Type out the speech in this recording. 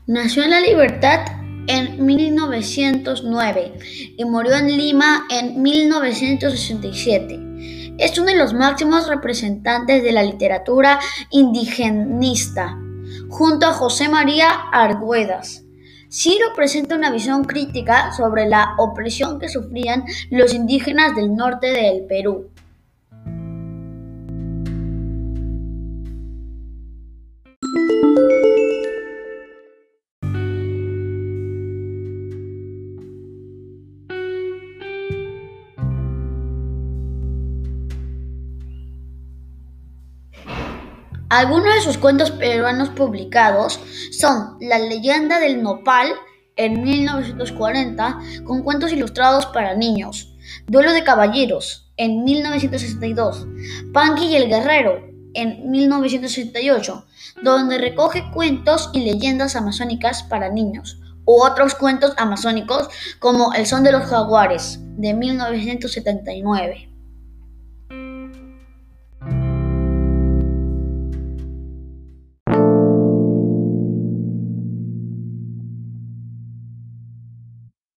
Nació en La Libertad en 1909 y murió en Lima en 1967. Es uno de los máximos representantes de la literatura indigenista, junto a José María Argüelles. Ciro presenta una visión crítica sobre la opresión que sufrían los indígenas del norte del Perú. Algunos de sus cuentos peruanos publicados son La leyenda del nopal en 1940, con cuentos ilustrados para niños; Duelo de caballeros en 1962; Panqui y el guerrero en 1968, donde recoge cuentos y leyendas amazónicas para niños, u otros cuentos amazónicos como El son de los jaguares de 1979.